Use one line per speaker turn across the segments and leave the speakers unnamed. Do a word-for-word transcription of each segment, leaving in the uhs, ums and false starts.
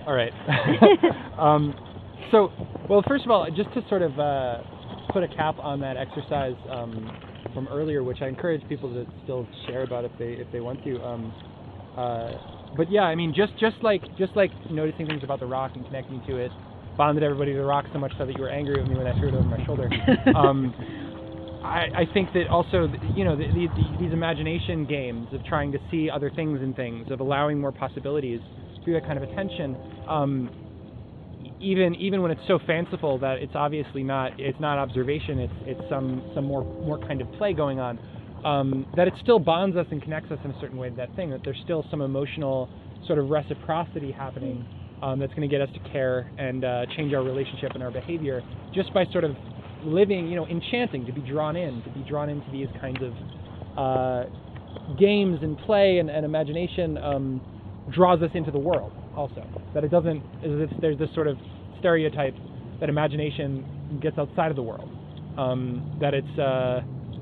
All right. um, so, well, first of all, just to sort of uh, put a cap on that exercise um, from earlier, which I encourage people to still share about if they if they want to. Um, uh, but yeah, I mean, just just like just like noticing things about the rock and connecting to it, bonded everybody to the rock so much so that you were angry with me when I threw it over my shoulder. Um, I, I think that also, you know, the, the, these imagination games of trying to see other things in things, of allowing more possibilities through that kind of attention, um, even even when it's so fanciful that it's obviously not it's not observation, it's it's some some more more kind of play going on, um, that it still bonds us and connects us in a certain way to that thing, that there's still some emotional sort of reciprocity happening um, that's going to get us to care and uh, change our relationship and our behavior just by sort of living, you know, enchanting, to be drawn in, to be drawn into these kinds of uh, games and play and, and imagination um, draws us into the world also. That it doesn't, as if there's this sort of stereotype that imagination gets outside of the world, um, that it's uh,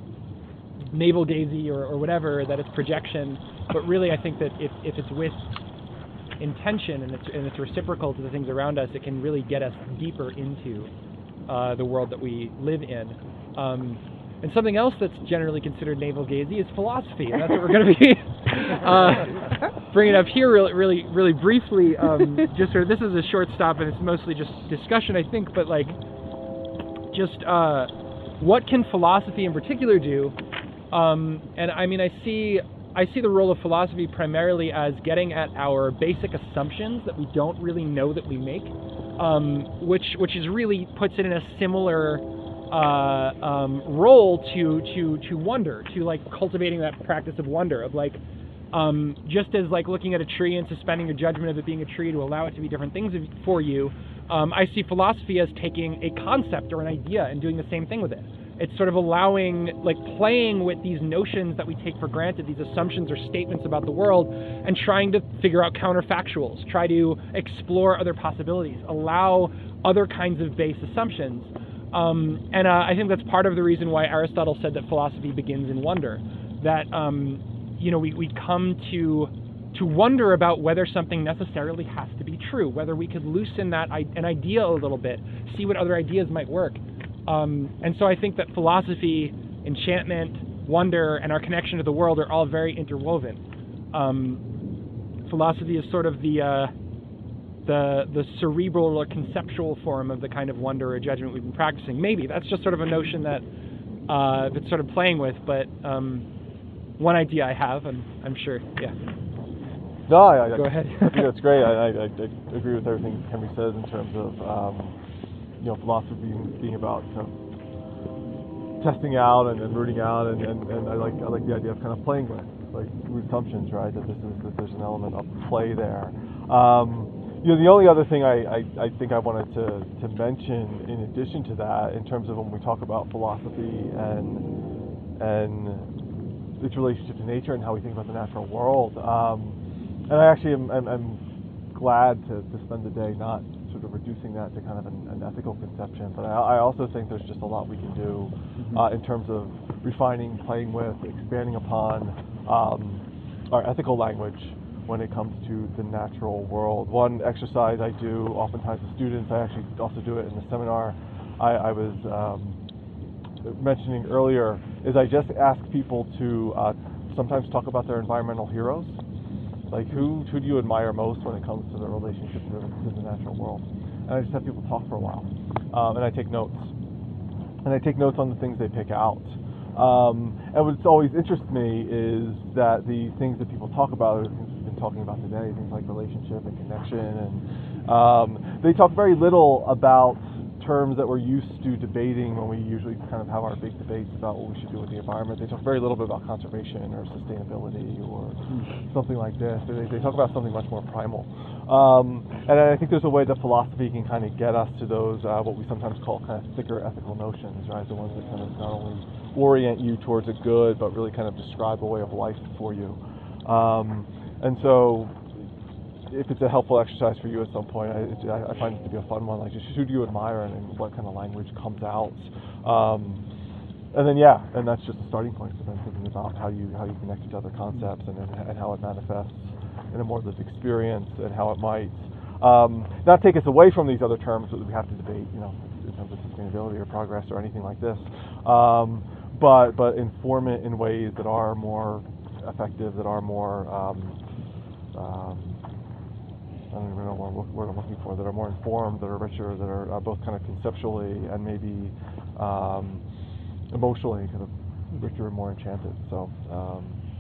navel-gazy or, or whatever, that it's projection, but really I think that if, if it's with intention and it's, and it's reciprocal to the things around us, it can really get us deeper into Uh, the world that we live in. Um, and something else that's generally considered navel-gazy is philosophy, and that's what we're going to be uh, bringing up here really, really, really briefly. Um, just sort of, this is a short stop, and it's mostly just discussion, I think, but like, just uh, what can philosophy in particular do? Um, and I mean, I see, I see the role of philosophy primarily as getting at our basic assumptions that we don't really know that we make. Um, which which is really puts it in a similar uh, um, role to to to wonder, to like cultivating that practice of wonder, of like um, just as like looking at a tree and suspending your judgment of it being a tree to allow it to be different things for you. Um, I see philosophy as taking a concept or an idea and doing the same thing with it. It's sort of allowing, like playing with these notions that we take for granted, these assumptions or statements about the world, and trying to figure out counterfactuals, try to explore other possibilities, allow other kinds of base assumptions. Um, and uh, I think that's part of the reason why Aristotle said that philosophy begins in wonder, that um, you know, we, we come to to wonder about whether something necessarily has to be true, whether we could loosen that an idea a little bit, see what other ideas might work. Um, and so I think that philosophy, enchantment, wonder, and our connection to the world are all very interwoven. Um, philosophy is sort of the uh, the the cerebral or conceptual form of the kind of wonder or judgment we've been practicing. Maybe that's just sort of a notion that uh, that's sort of playing with, but um, one idea I have, and I'm sure, yeah.
No, I, I,
Go ahead.
I think that's great. I, I, I agree with everything Henry says in terms of um, you know, philosophy being, being about kind of testing out and, and rooting out, and, and, and I like I like the idea of kind of playing with like root assumptions, right? That this is that there's an element of play there. Um, you know, the only other thing I, I, I think I wanted to, to mention in addition to that, in terms of when we talk about philosophy and and its relationship to nature and how we think about the natural world, um, and I actually am, am, am glad to, to spend the day not sort of reducing that to kind of an, an ethical conception, but I, I also think there's just a lot we can do mm-hmm. uh, in terms of refining, playing with, expanding upon um, our ethical language when it comes to the natural world. One exercise I do oftentimes with students, I actually also do it in the seminar I, I was um, mentioning earlier, is I just ask people to uh, sometimes talk about their environmental heroes. Like who, who do you admire most when it comes to the relationship to, to the natural world? And I just have people talk for a while, um, and I take notes. And I take notes on the things they pick out. Um, and what's always interests me is that the things that people talk about are the things we've been talking about today, things like relationship and connection, and um, they talk very little about terms that we're used to debating when we usually kind of have our big debates about what we should do with the environment. They talk very little bit about conservation or sustainability or something like this. They, they talk about something much more primal. Um, and I think there's a way that philosophy can kind of get us to those, uh, what we sometimes call kind of thicker ethical notions, right? The ones that kind of not only orient you towards a good, but really kind of describe a way of life for you. Um, and so, if it's a helpful exercise for you at some point, I, I find it to be a fun one. Like, just who do you admire and, and what kind of language comes out? Um, and then, yeah, and that's just a starting point for them thinking about how you how you connect it to other concepts and and how it manifests in a more lived experience and how it might um, not take us away from these other terms that we have to debate, you know, in terms of sustainability or progress or anything like this, um, but but inform it in ways that are more effective, that are more um, um, I don't even know what word I'm looking for, that are more informed, that are richer, that are uh, both kind of conceptually and maybe um, emotionally kind of richer and more enchanted. So um,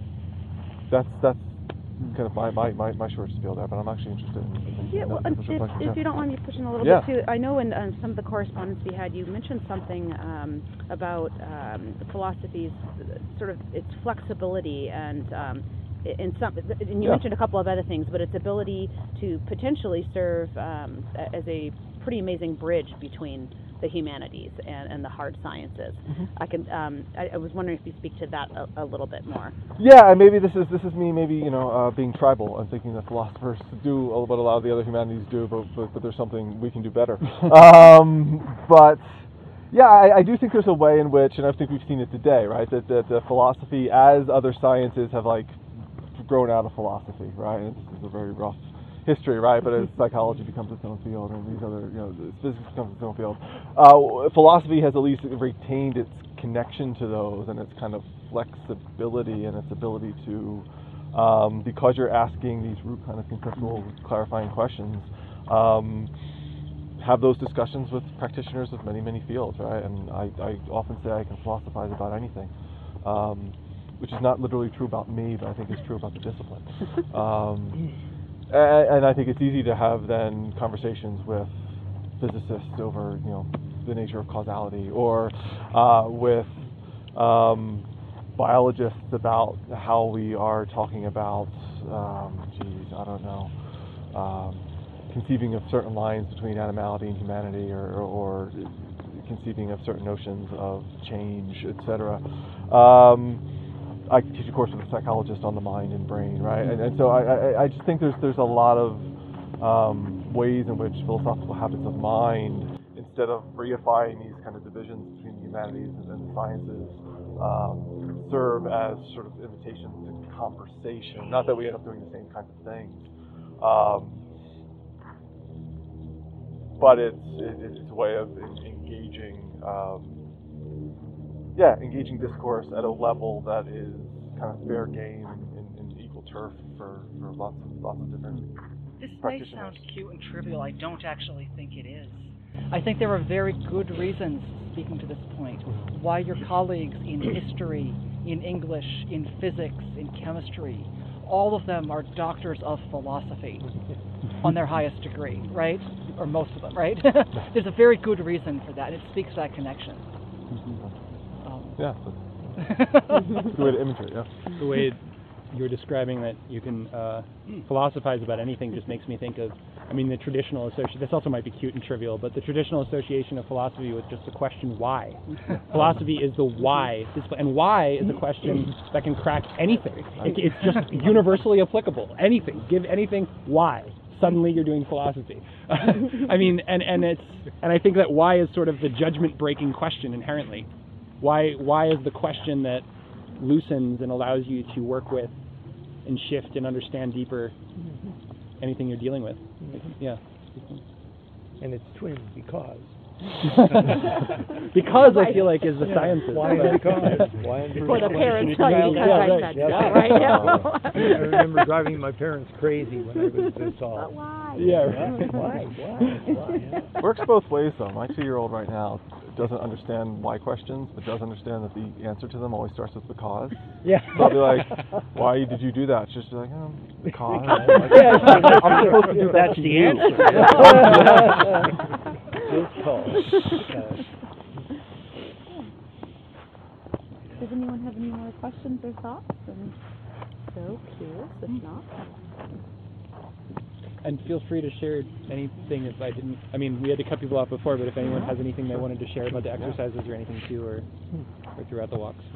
that's that's kind of my, my, my, my short spiel there, but I'm actually interested in, in,
Yeah,
in
well,
those
if,
different
if,
questions.
if you don't mind me pushing a little
Yeah.
bit too, I know in um, some of the correspondence we had, you mentioned something um, about um, philosophy's uh, sort of its flexibility and um, i- in some, and you
Yeah.
mentioned a couple of other things, but its ability to potentially serve um, a- as a pretty amazing bridge between the humanities and, and the hard sciences.
Mm-hmm.
I can, um, I, I was wondering if you speak to that a, a little bit more.
Yeah, and maybe this is this is me maybe you know uh, being tribal and thinking that philosophers do what a lot of the other humanities do, but but, but there's something we can do better. um, but yeah, I, I do think there's a way in which, and I think we've seen it today, right? That that uh, philosophy, as other sciences have like grown out of philosophy, right? And this is a very rough history, right? But as psychology becomes its own field, and these other, you know, physics becomes its own field, uh, philosophy has at least retained its connection to those and its kind of flexibility and its ability to, um, because you're asking these root kind of conceptual clarifying questions, um, have those discussions with practitioners of many, many fields, right? And I, I often say I can philosophize about anything. Um, which is not literally true about me, but I think is true about the discipline. Um, and, and I think it's easy to have then conversations with physicists over, you know, the nature of causality, or uh, with um, biologists about how we are talking about, um, geez, I don't know, um, conceiving of certain lines between animality and humanity, or, or conceiving of certain notions of change, et cetera. Um, I teach a course with a psychologist on the mind and brain, right? And, and so I, I, I just think there's there's a lot of um, ways in which philosophical habits of mind, instead of reifying these kind of divisions between the humanities and, and the sciences, um, serve as sort of invitations to conversation. Not that we end up doing the same kinds of things, um, but it's it, it's a way of engaging. Um, Yeah, engaging discourse at a level that is kind of fair game and, and, and equal turf for, for lots of lots of different
This may
practitioners.
sound cute and trivial. I don't actually think it is. I think there are very good reasons, speaking to this point, why your colleagues in history, in English, in physics, in chemistry, all of them are doctors of philosophy on their highest degree, right? Or most of them, right? There's a very good reason for that, and it speaks to that connection. Um,
Yeah, that's, that's a good way to image it, yeah.
The way you're describing that you can uh, philosophize about anything just makes me think of, I mean, the traditional association, this also might be cute and trivial, but the traditional association of philosophy with just the question why. Philosophy is the why, and why is a question that can crack anything. It, it's just universally applicable. Anything, give anything why. Suddenly you're doing philosophy. I mean, and, and it's, and I think that why is sort of the judgment-breaking question inherently. Why, why is the question that loosens and allows you to work with and shift and understand deeper anything you're dealing with. Yeah.
And it's twin because.
Because I feel like is the
Yeah.
sciences.
Why
but-
because? Why
Before the parents tell you
child-
because
Yeah,
I
right.
said
Yeah.
so, right?
I remember driving my parents crazy when I was this
But
old.
why?
Yeah,
Yeah,
right.
why? Why? Why? Yeah.
Works both ways though. My two-year-old right now doesn't understand why questions, but does understand that the answer to them always starts with because.
Yeah.
So I'll be like, why did you do that? She's just like, oh, because.
Yeah, I'm supposed to do that
That's
to
the
you.
answer.
Just cause.
Does anyone have any more questions or thoughts? I'm so curious, if not.
And feel free to share anything if I didn't, I mean, we had to cut people off before, but if anyone has anything they wanted to share about the exercises or anything too, or, or throughout the walks.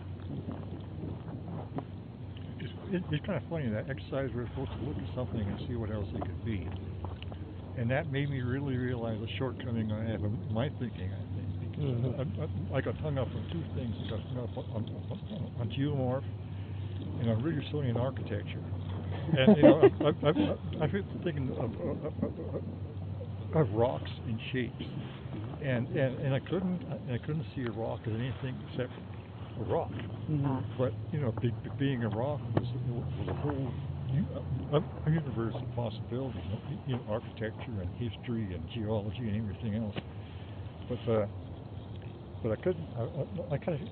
It's, it, it's kind of funny, that exercise we're supposed to look at something and see what else it could be. And that made me really realize the shortcoming I have in my thinking, I think.
Mhm.
I, I, I got hung up on two things. I got hung up on, on, on geomorph and on Ridgersonian architecture. And you know, I've, I've, I've, I've been thinking of, of, of, of rocks and shapes, and, and and I couldn't and I couldn't see a rock as anything except a rock.
Mhm.
But you know, be, be- being a rock was, was a whole u- a, a universe of possibilities, you know, architecture and history and geology and everything else. But uh, but I couldn't. I, I, I kind of.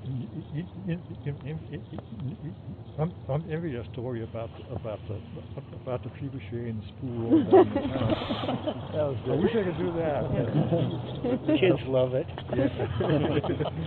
I'm, I'm envious that story about the, about the about the trebuchet and the spool rolling down the town.
That was
I wish I could do that.
Kids love it.
Yeah.